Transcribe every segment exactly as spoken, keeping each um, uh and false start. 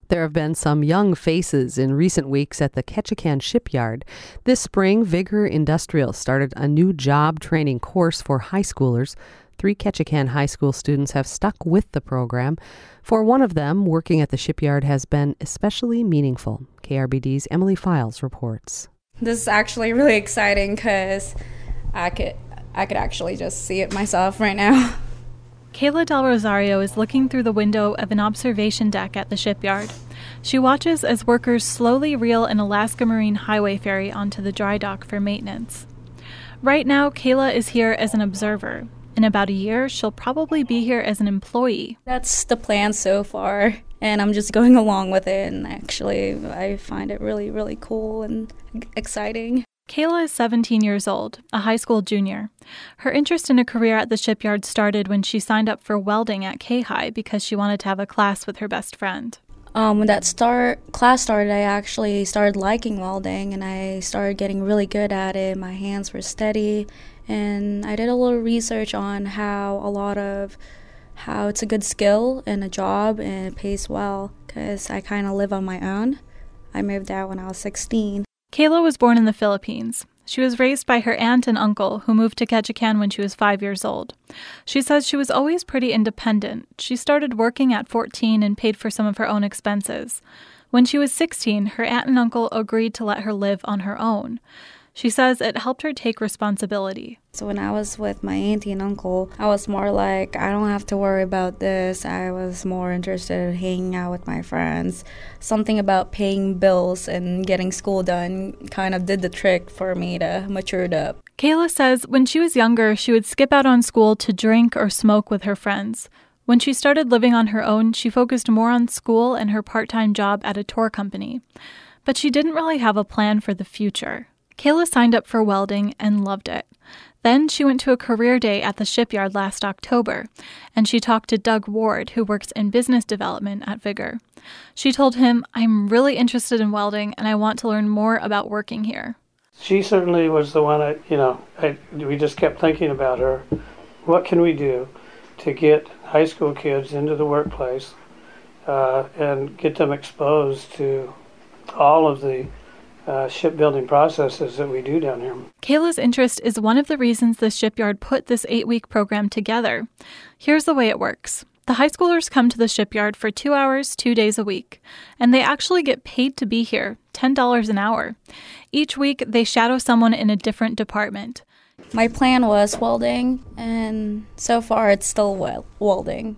There have been some young faces in recent weeks at the Ketchikan shipyard. This spring, Vigor Industrial started a new job training course for high schoolers. Three Ketchikan high school students have stuck with the program. For one of them, working at the shipyard has been especially meaningful. K R B D's Emily Files reports. This is actually really exciting because I could, I could actually just see it myself right now. Kayla Del Rosario is looking through the window of an observation deck at the shipyard. She watches as workers slowly reel an Alaska Marine Highway ferry onto the dry dock for maintenance. Right now, Kayla is here as an observer. In about a year, she'll probably be here as an employee. That's the plan so far, and I'm just going along with it, and actually, I find it really, really cool and exciting. Kayla is seventeen years old, a high school junior. Her interest in a career at the shipyard started when she signed up for welding at K-High because she wanted to have a class with her best friend. Um, when that start class started, I actually started liking welding, and I started getting really good at it. My hands were steady, and I did a little research on how a lot of how it's a good skill and a job, and it pays well because I kind of live on my own. I moved out when I was sixteen. Kayla was born in the Philippines. She was raised by her aunt and uncle, who moved to Ketchikan when she was five years old. She says she was always pretty independent. She started working at fourteen and paid for some of her own expenses. When she was sixteen, her aunt and uncle agreed to let her live on her own. She says it helped her take responsibility. So when I was with my auntie and uncle, I was more like, I don't have to worry about this. I was more interested in hanging out with my friends. Something about paying bills and getting school done kind of did the trick for me to mature up. Kayla says when she was younger, she would skip out on school to drink or smoke with her friends. When she started living on her own, she focused more on school and her part-time job at a tour company. But she didn't really have a plan for the future. Kayla signed up for welding and loved it. Then she went to a career day at the shipyard last October, and she talked to Doug Ward, who works in business development at Vigor. She told him, "I'm really interested in welding, and I want to learn more about working here." She certainly was the one, I, you know, I, we just kept thinking about her. What can we do to get high school kids into the workplace uh, and get them exposed to all of the Uh, shipbuilding processes that we do down here. Kayla's interest is one of the reasons the shipyard put this eight-week program together. Here's the way it works. The high schoolers come to the shipyard for two hours, two days a week, and they actually get paid to be here, ten dollars an hour. Each week, they shadow someone in a different department. My plan was welding, and so far it's still wel- welding,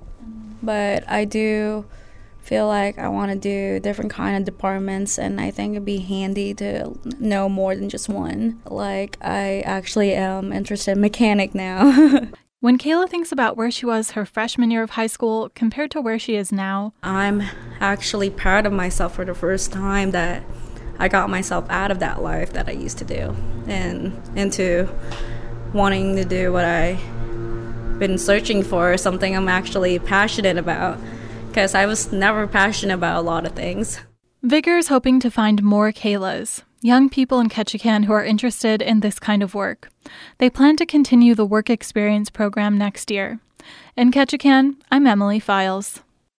but I do feel like I want to do different kind of departments, and I think it'd be handy to know more than just one. Like, I actually am interested in mechanic now. When Kayla thinks about where she was her freshman year of high school compared to where she is now, I'm actually proud of myself for the first time that I got myself out of that life that I used to do and into wanting to do what I've been searching for, something I'm actually passionate about. Because I was never passionate about a lot of things. Vigor is hoping to find more Kaylas, young people in Ketchikan who are interested in this kind of work. They plan to continue the work experience program next year. In Ketchikan, I'm Emily Files.